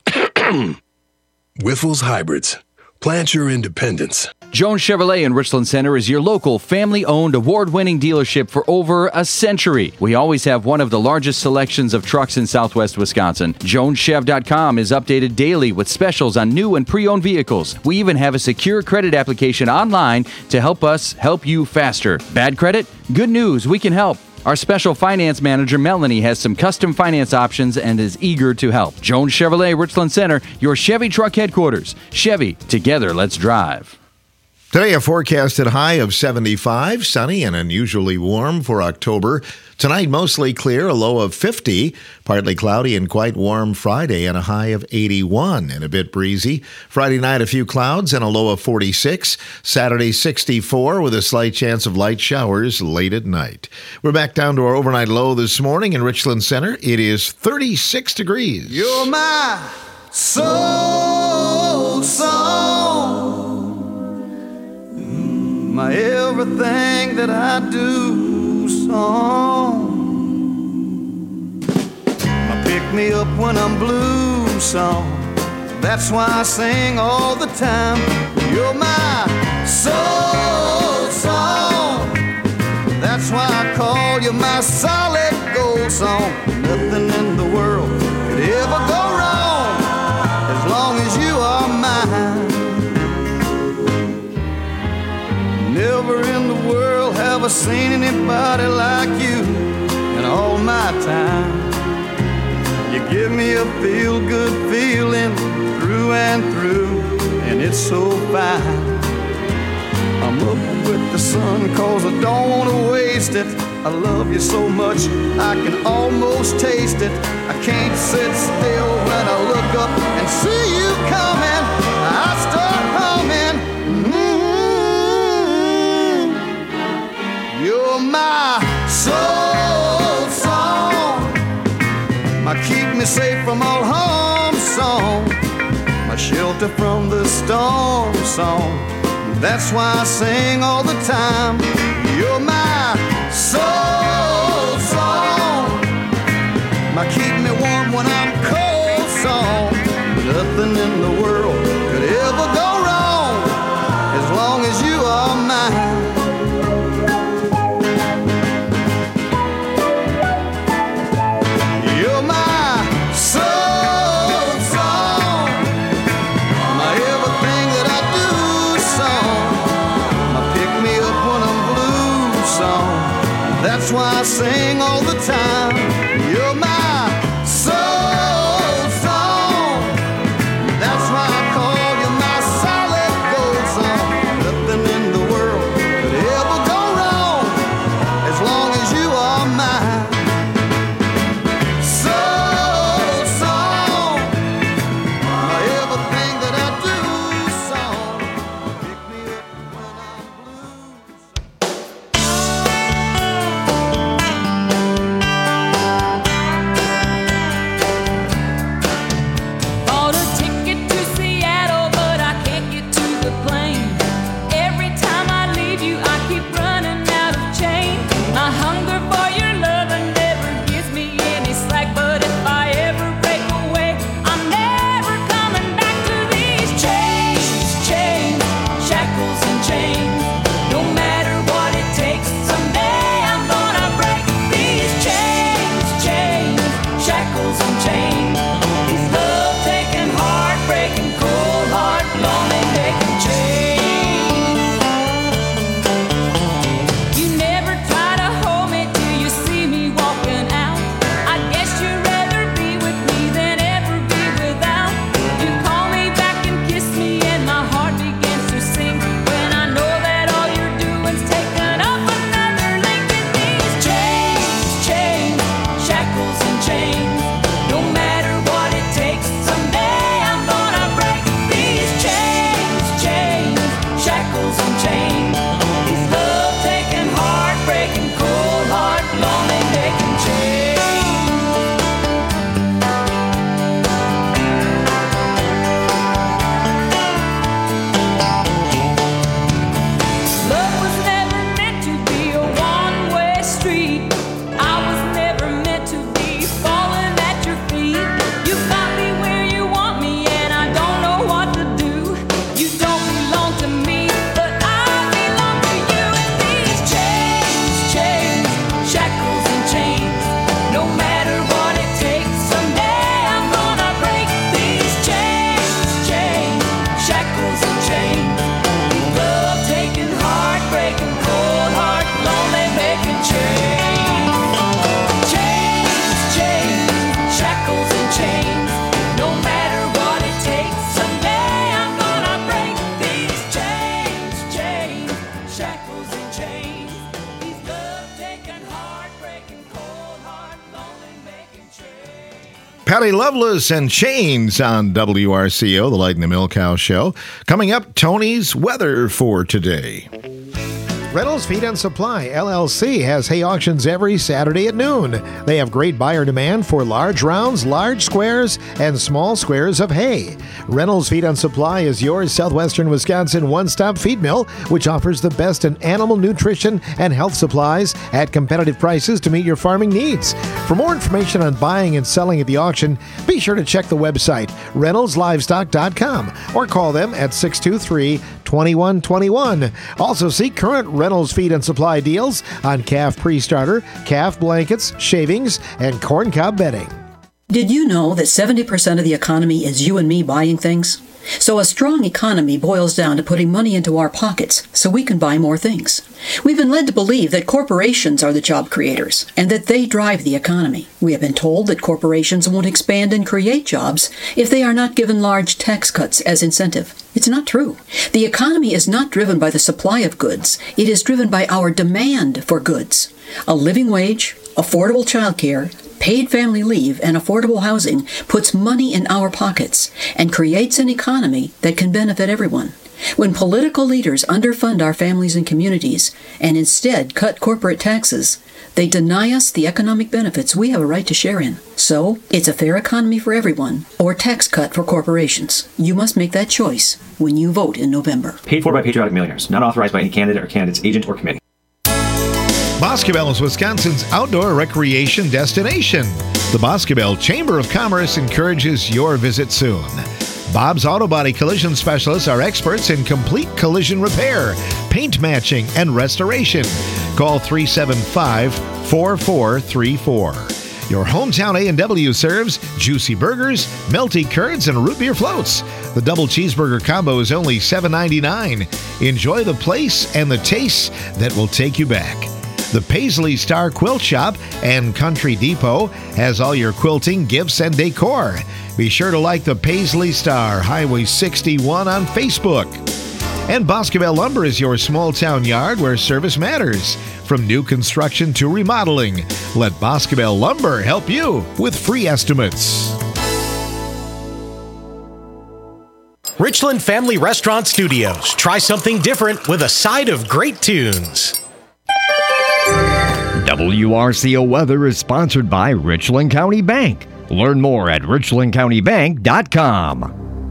Whiffles Hybrids. Plant your independence. Jones Chevrolet in Richland Center is your local family-owned award-winning dealership for over a century. We always have one of the largest selections of trucks in southwest Wisconsin. Jones Chev dot com is updated daily with specials on new and pre-owned vehicles. We even have a secure credit application online to help us help you faster. Bad credit? Good news, we can help. Our special finance manager, Melanie, has some custom finance options and is eager to help. Jones Chevrolet, Richland Center, your Chevy truck headquarters. Chevy, together, let's drive. Today, a forecasted high of seventy-five, sunny and unusually warm for October. Tonight, mostly clear, a low of fifty, partly cloudy and quite warm Friday, and a high of eighty-one and a bit breezy. Friday night, a few clouds and a low of forty-six. Saturday, sixty-four with a slight chance of light showers late at night. We're back down to our overnight low this morning in Richland Center. It is thirty-six degrees. You're my soul song, my everything that I do song, my pick me up when I'm blue song. That's why I sing all the time. You're my soul song. That's why I call you my solid gold song. Nothing in the world could ever go wrong as long as you are mine. Never in the world have I seen anybody like you in all my time. You give me a feel-good feeling through and through, and it's so fine. I'm up with the sun cause I don't want to waste it. I love you so much I can almost taste it. I can't sit still when I look up and see you coming. I start humming. You're my soul song, my keep me safe from all harm song, my shelter from the storm song. That's why I sing all the time. You're my soul song, my keep me warm when I'm cold song. Nothing in the world could ever go wrong as long as you are mine. You're my soul song, my That's why I sing all the time. You're my soul song. That's why I call you my solid gold song. Nothing in the world could ever go wrong as long as you are mine. Soul song. Everything that I do song. Pick me up when I'm Bought a ticket to Seattle, but I can't get to the plane. Every time I leave you, I keep running out of change. My hunger for your love never gives me any slack, but if I ever break away, I'm never coming back to these chains, chains, shackles and chains. No matter what it takes, someday I'm gonna break these chains, chains, shackles and chains. These love taking, heartbreaking, cold heart, lonely making chains. You never try to hold me till you see me walking out. I guess you'd rather be with me than ever be without. You call me back and kiss me and my heart begins to sing when I know that all you're doing's taking up another link in these chains, chains, shackles and chains. No matter what it takes, someday I'm gonna break these chains, chains, shackles and chains. These love taking, heartbreaking, cold heart, lonely making chains. Love was never meant to be a one-way street. I was never meant to be falling at your feet. You got me where you want me, and I don't know what to do. You don't belong to me, but I belong to you. And these chains, chains, shackles and chains. No matter what it takes, someday I'm gonna break these chains, chains, shackles and chains. These love taking, heartbreaking, cold heart, lonely making chains. Chains, chains, shackles and chains. No matter what it takes, someday I'm gonna break these chains, chains, shackles and chains. These love taking, heartbreaking, cold heart, lonely making chains. Patty Loveless and Chains on W R C O, the Light in the Milk House Show. Coming up, Tony's weather for today. Reynolds Feed and Supply, L L C, has hay auctions every Saturday at noon. They have great buyer demand for large rounds, large squares, and small squares of hay. Reynolds Feed and Supply is your southwestern Wisconsin one-stop feed mill, which offers the best in animal nutrition and health supplies at competitive prices to meet your farming needs. For more information on buying and selling at the auction, be sure to check the website, reynolds livestock dot com, or call them at six two three, two one two one. Also see current Reynolds Feed and Supply deals on calf pre-starter, calf blankets, shavings, and corncob bedding. Did you know that seventy percent of the economy is you and me buying things? So a strong economy boils down to putting money into our pockets so we can buy more things. We've been led to believe that corporations are the job creators and that they drive the economy. We have been told that corporations won't expand and create jobs if they are not given large tax cuts as incentive. It's not true. The economy is not driven by the supply of goods. It is driven by our demand for goods. A living wage, affordable childcare, paid family leave, and affordable housing puts money in our pockets and creates an economy that can benefit everyone. When political leaders underfund our families and communities and instead cut corporate taxes, they deny us the economic benefits we have a right to share in. So, it's a fair economy for everyone or tax cut for corporations. You must make that choice when you vote in November. Paid for by Patriotic Millionaires. Not authorized by any candidate or candidate's agent or committee. Boscobel is Wisconsin's outdoor recreation destination. The Boscobel Chamber of Commerce encourages your visit soon. Bob's Auto Body Collision Specialists are experts in complete collision repair, paint matching, and restoration. Call three seven five, four four three four. Your hometown A and W serves juicy burgers, melty curds, and root beer floats. The double cheeseburger combo is only seven ninety-nine. Enjoy the place and the taste that will take you back. The Paisley Star Quilt Shop and Country Depot has all your quilting, gifts, and decor. Be sure to like the Paisley Star, Highway sixty-one on Facebook. And Boscobel Lumber is your small town yard where service matters. From new construction to remodeling, let Boscobel Lumber help you with free estimates. Richland Family Restaurant Studios. Try something different with a side of great tunes. W R C O Weather is sponsored by Richland County Bank. Learn more at richland county bank dot com.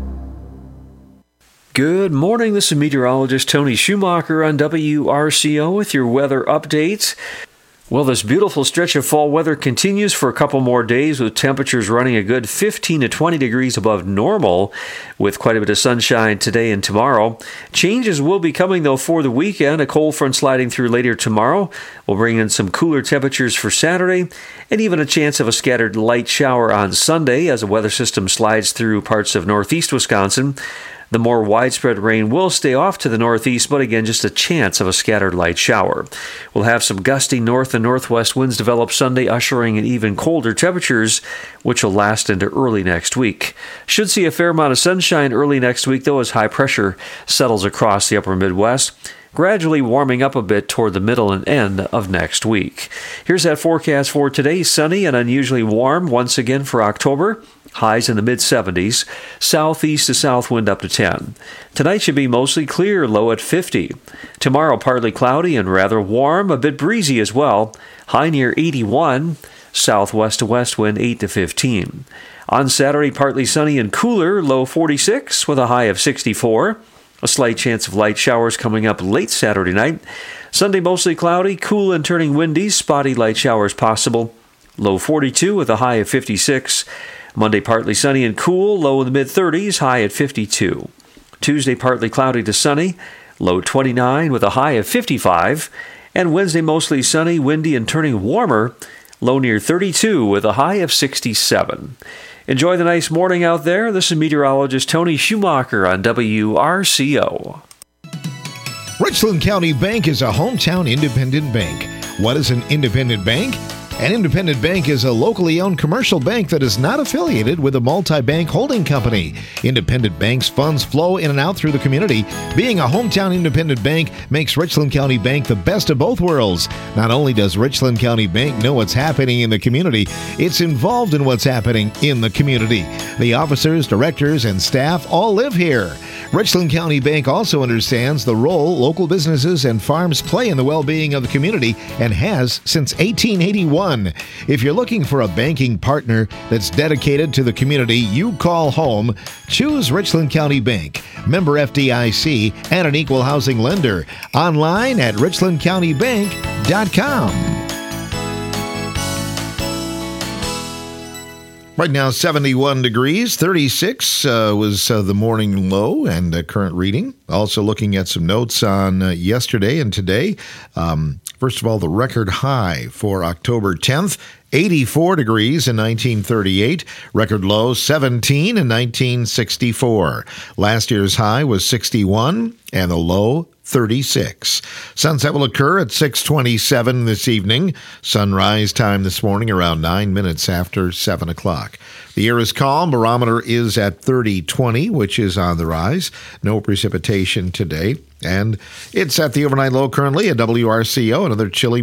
Good morning. This is meteorologist Tony Schumacher on W R C O with your weather updates. Well, this beautiful stretch of fall weather continues for a couple more days with temperatures running a good fifteen to twenty degrees above normal with quite a bit of sunshine today and tomorrow. Changes will be coming, though, for the weekend. A cold front sliding through later tomorrow will bring in some cooler temperatures for Saturday and even a chance of a scattered light shower on Sunday as a weather system slides through parts of northeast Wisconsin. The more widespread rain will stay off to the northeast, but again, just a chance of a scattered light shower. We'll have some gusty north and northwest winds develop Sunday, ushering in even colder temperatures, which will last into early next week. Should see a fair amount of sunshine early next week, though, as high pressure settles across the upper Midwest, gradually warming up a bit toward the middle and end of next week. Here's that forecast for today. Sunny and unusually warm once again for October. Highs in the mid seventies. Southeast to south wind up to ten. Tonight should be mostly clear, low at fifty. Tomorrow partly cloudy and rather warm, a bit breezy as well. High near eighty-one. Southwest to west wind eight to fifteen. On Saturday, partly sunny and cooler, low forty-six with a high of sixty-four. A slight chance of light showers coming up late Saturday night. Sunday mostly cloudy, cool and turning windy, spotty light showers possible. Low forty-two with a high of fifty-six. Monday partly sunny and cool, low in the mid thirties, high at fifty-two. Tuesday partly cloudy to sunny, low twenty-nine with a high of fifty-five. And Wednesday mostly sunny, windy and turning warmer, low near thirty-two with a high of sixty-seven. Enjoy the nice morning out there. This is meteorologist Tony Schumacher on W R C O. Richland County Bank is a hometown independent bank. What is an independent bank? An independent bank is a locally owned commercial bank that is not affiliated with a multi-bank holding company. Independent banks' funds flow in and out through the community. Being a hometown independent bank makes Richland County Bank the best of both worlds. Not only does Richland County Bank know what's happening in the community, it's involved in what's happening in the community. The officers, directors, and staff all live here. Richland County Bank also understands the role local businesses and farms play in the well-being of the community and has since eighteen eighty-one. If you're looking for a banking partner that's dedicated to the community you call home, choose Richland County Bank, member F D I C, and an equal housing lender. Online at richland county bank dot com. Right now, seventy-one degrees, thirty-six uh, was uh, the morning low and uh, current reading. Also looking at some notes on uh, yesterday and today. Um, first of all, the record high for October tenth, eighty-four degrees in nineteen thirty-eight. Record low, seventeen in nineteen sixty-four. Last year's high was sixty-one and the low, thirty-six. Sunset will occur at six twenty-seven this evening. Sunrise time this morning around nine minutes after seven o'clock. The air is calm. Barometer is at thirty twenty, which is on the rise. No precipitation today. And it's at the overnight low currently at W R C O. Another chilly